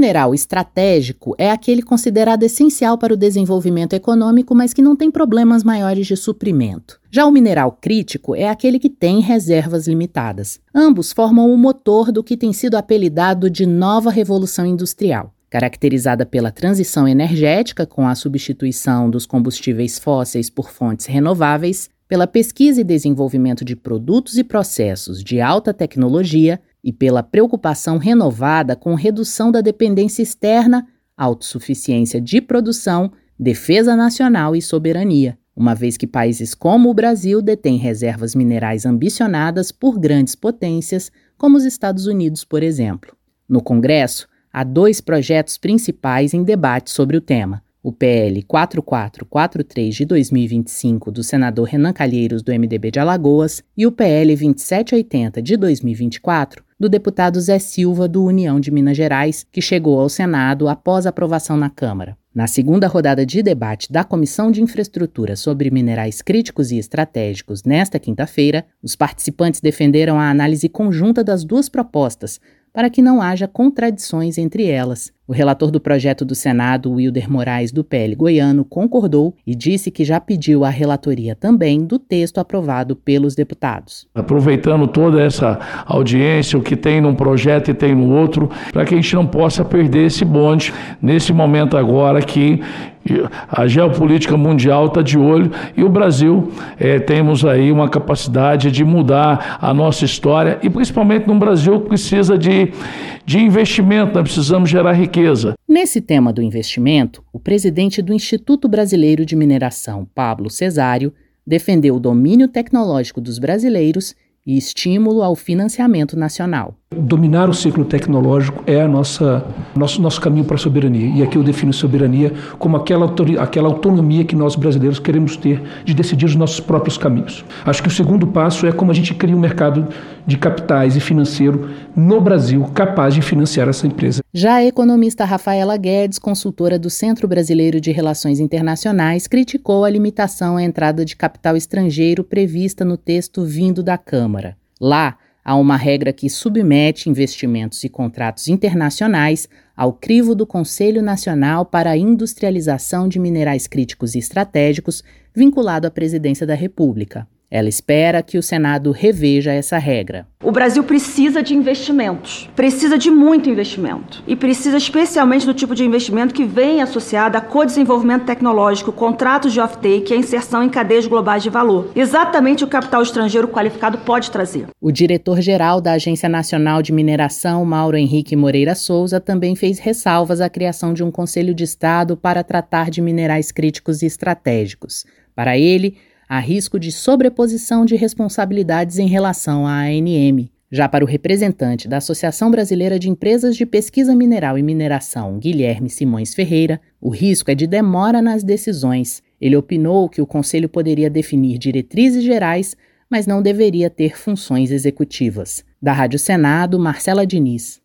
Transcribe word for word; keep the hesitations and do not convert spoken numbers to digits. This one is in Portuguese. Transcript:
mineral estratégico é aquele considerado essencial para o desenvolvimento econômico, mas que não tem problemas maiores de suprimento. Já o mineral crítico é aquele que tem reservas limitadas. Ambos formam o motor do que tem sido apelidado de nova revolução industrial, caracterizada pela transição energética com a substituição dos combustíveis fósseis por fontes renováveis, pela pesquisa e desenvolvimento de produtos e processos de alta tecnologia e pela preocupação renovada com redução da dependência externa, autossuficiência de produção, defesa nacional e soberania, uma vez que países como o Brasil detêm reservas minerais ambicionadas por grandes potências, como os Estados Unidos, por exemplo. No Congresso, há dois projetos principais em debate sobre o tema: o P L quatro quatro quatro três de dois mil e vinte e cinco, do senador Renan Calheiros, do M D B de Alagoas, e o P L vinte e sete oitenta de dois mil e vinte e quatro, do deputado Zé Silva, do União de Minas Gerais, que chegou ao Senado após a aprovação na Câmara. Na segunda rodada de debate da Comissão de Infraestrutura sobre Minerais Críticos e Estratégicos, nesta quinta-feira, os participantes defenderam a análise conjunta das duas propostas, para que não haja contradições entre elas. O relator do projeto do Senado, Wilder Moraes, do P L goiano, concordou e disse que já pediu a relatoria também do texto aprovado pelos deputados. Aproveitando toda essa audiência, o que tem num projeto e tem no outro, para que a gente não possa perder esse bonde nesse momento agora que a geopolítica mundial está de olho e o Brasil é, temos aí uma capacidade de mudar a nossa história e principalmente no Brasil que precisa de, de investimento, nós precisamos gerar riqueza. Nesse tema do investimento, o presidente do Instituto Brasileiro de Mineração, Pablo Cesário, defendeu o domínio tecnológico dos brasileiros e estímulo ao financiamento nacional. Dominar o ciclo tecnológico é a nossa, nosso, nosso caminho para a soberania. E aqui eu defino soberania como aquela, aquela autonomia que nós brasileiros queremos ter de decidir os nossos próprios caminhos. Acho que o segundo passo é como a gente cria um mercado de capitais e financeiro no Brasil capaz de financiar essa empresa. Já a economista Rafaela Guedes, consultora do Centro Brasileiro de Relações Internacionais, criticou a limitação à entrada de capital estrangeiro prevista no texto vindo da Câmara. Lá, há uma regra que submete investimentos e contratos internacionais ao crivo do Conselho Nacional para a Industrialização de Minerais Críticos e Estratégicos, vinculado à Presidência da República. Ela espera que o Senado reveja essa regra. O Brasil precisa de investimentos, precisa de muito investimento e precisa especialmente do tipo de investimento que vem associado a co-desenvolvimento tecnológico, contratos de off-take e a inserção em cadeias globais de valor. Exatamente o capital estrangeiro qualificado pode trazer. O diretor-geral da Agência Nacional de Mineração, Mauro Henrique Moreira Souza, também fez ressalvas à criação de um Conselho de Estado para tratar de minerais críticos e estratégicos. Para ele, há risco de sobreposição de responsabilidades em relação à A N M. Já para o representante da Associação Brasileira de Empresas de Pesquisa Mineral e Mineração, Guilherme Simões Ferreira, o risco é de demora nas decisões. Ele opinou que o Conselho poderia definir diretrizes gerais, mas não deveria ter funções executivas. Da Rádio Senado, Marcela Diniz.